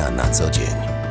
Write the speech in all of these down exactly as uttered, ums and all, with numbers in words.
Media na co dzień.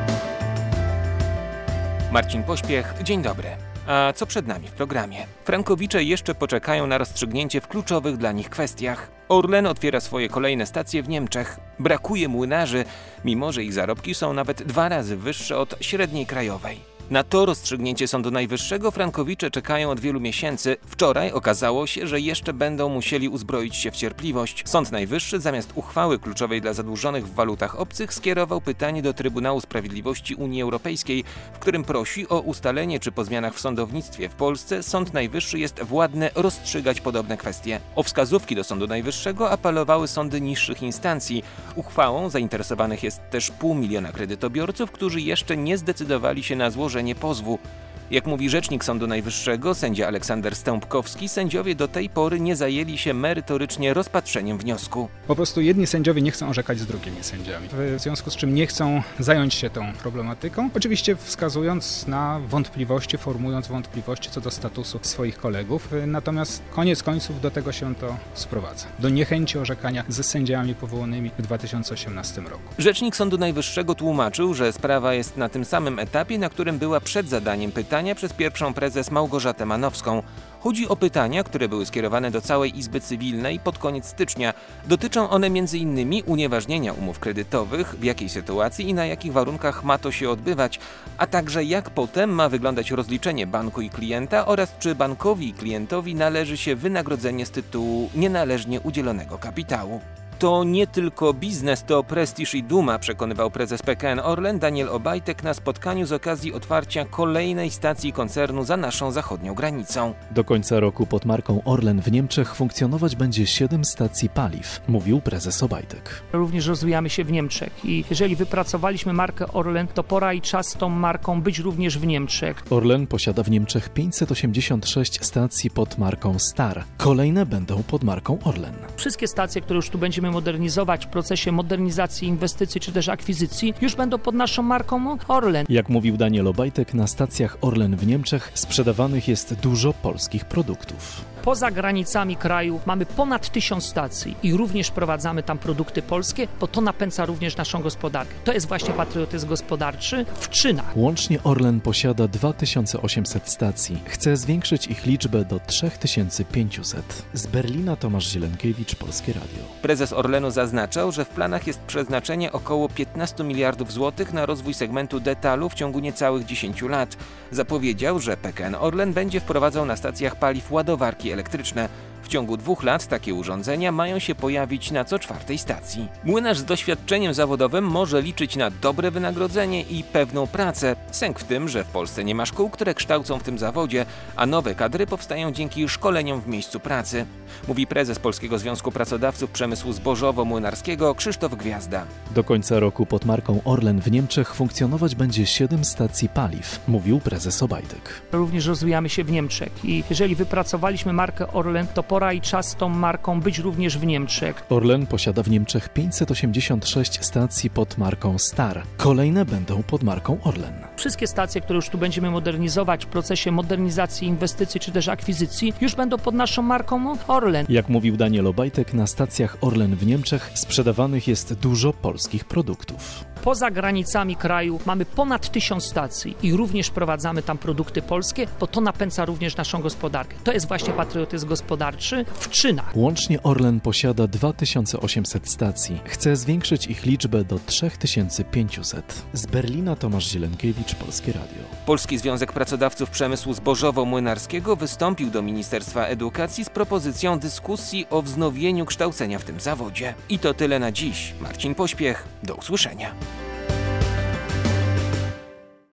Marcin Pośpiech, dzień dobry. A co przed nami w programie? Frankowicze jeszcze poczekają na rozstrzygnięcie w kluczowych dla nich kwestiach. Orlen otwiera swoje kolejne stacje w Niemczech. Brakuje młynarzy, mimo że ich zarobki są nawet dwa razy wyższe od średniej krajowej. Na to rozstrzygnięcie Sądu Najwyższego frankowicze czekają od wielu miesięcy. Wczoraj okazało się, że jeszcze będą musieli uzbroić się w cierpliwość. Sąd Najwyższy zamiast uchwały kluczowej dla zadłużonych w walutach obcych skierował pytanie do Trybunału Sprawiedliwości Unii Europejskiej, w którym prosi o ustalenie, czy po zmianach w sądownictwie w Polsce Sąd Najwyższy jest władny rozstrzygać podobne kwestie. O wskazówki do Sądu Najwyższego apelowały sądy niższych instancji. Uchwałą zainteresowanych jest też pół miliona kredytobiorców, którzy jeszcze nie zdecydowali się na złożenie pozwu. Jak mówi rzecznik Sądu Najwyższego, sędzia Aleksander Stępkowski, sędziowie do tej pory nie zajęli się merytorycznie rozpatrzeniem wniosku. Po prostu jedni sędziowie nie chcą orzekać z drugimi sędziami, w związku z czym nie chcą zająć się tą problematyką, oczywiście wskazując na wątpliwości, formułując wątpliwości co do statusu swoich kolegów, natomiast koniec końców do tego się to sprowadza, do niechęci orzekania ze sędziami powołanymi w dwa tysiące osiemnastym roku. Rzecznik Sądu Najwyższego tłumaczył, że sprawa jest na tym samym etapie, na którym była przed zadaniem pytania przez pierwszą prezes Małgorzatę Manowską. Chodzi o pytania, które były skierowane do całej Izby Cywilnej pod koniec stycznia. Dotyczą one między innymi unieważnienia umów kredytowych, w jakiej sytuacji i na jakich warunkach ma to się odbywać, a także jak potem ma wyglądać rozliczenie banku i klienta oraz czy bankowi i klientowi należy się wynagrodzenie z tytułu nienależnie udzielonego kapitału. To nie tylko biznes, to prestiż i duma, przekonywał prezes P K N Orlen Daniel Obajtek na spotkaniu z okazji otwarcia kolejnej stacji koncernu za naszą zachodnią granicą. Do końca roku pod marką Orlen w Niemczech funkcjonować będzie siedem stacji paliw, mówił prezes Obajtek. Również rozwijamy się w Niemczech i jeżeli wypracowaliśmy markę Orlen, to pora i czas z tą marką być również w Niemczech. Orlen posiada w Niemczech pięćset osiemdziesiąt sześć stacji pod marką Star. Kolejne będą pod marką Orlen. Wszystkie stacje, które już tu będziemy modernizować w procesie modernizacji, inwestycji czy też akwizycji, już będą pod naszą marką Orlen. Jak mówił Daniel Obajtek, na stacjach Orlen w Niemczech sprzedawanych jest dużo polskich produktów. Poza granicami kraju mamy ponad tysiąc stacji i również prowadzamy tam produkty polskie, bo to napędza również naszą gospodarkę. To jest właśnie patriotyzm gospodarczy w czynach. Łącznie Orlen posiada dwa tysiące osiemset stacji. Chce zwiększyć ich liczbę do trzy tysiące pięćset. Z Berlina Tomasz Zielenkiewicz, Polskie Radio. Prezes Orlenu zaznaczał, że w planach jest przeznaczenie około piętnastu miliardów złotych na rozwój segmentu detalu w ciągu niecałych dziesięciu lat. Zapowiedział, że P K N Orlen będzie wprowadzał na stacjach paliw ładowarki elektryczne. W ciągu dwóch lat takie urządzenia mają się pojawić na co czwartej stacji. Młynarz z doświadczeniem zawodowym może liczyć na dobre wynagrodzenie i pewną pracę. Sęk w tym, że w Polsce nie ma szkół, które kształcą w tym zawodzie, a nowe kadry powstają dzięki szkoleniom w miejscu pracy. Mówi prezes Polskiego Związku Pracodawców Przemysłu Zbożowo-Młynarskiego Krzysztof Gwiazda. Do końca roku pod marką Orlen w Niemczech funkcjonować będzie siedem stacji paliw, mówił prezes Obajtek. Również rozwijamy się w Niemczech i jeżeli wypracowaliśmy markę Orlen, to pora i czas z tą marką być również w Niemczech. Orlen posiada w Niemczech pięćset osiemdziesiąt sześć stacji pod marką Star. Kolejne będą pod marką Orlen. Wszystkie stacje, które już tu będziemy modernizować w procesie modernizacji, inwestycji czy też akwizycji, już będą pod naszą marką Orlen. Jak mówił Daniel Obajtek, na stacjach Orlen w Niemczech sprzedawanych jest dużo polskich produktów. Poza granicami kraju mamy ponad tysiąc stacji i również prowadzamy tam produkty polskie, bo to napędza również naszą gospodarkę. To jest właśnie patriotyzm gospodarczy w czynach. Łącznie Orlen posiada dwa tysiące osiemset stacji. Chce zwiększyć ich liczbę do trzy tysiące pięćset. Z Berlina Tomasz Zielenkiewicz, Polskie Radio. Polski Związek Pracodawców Przemysłu Zbożowo-Młynarskiego wystąpił do Ministerstwa Edukacji z propozycją dyskusji o wznowieniu kształcenia w tym zawodzie. I to tyle na dziś. Marcin Pośpiech. Do usłyszenia.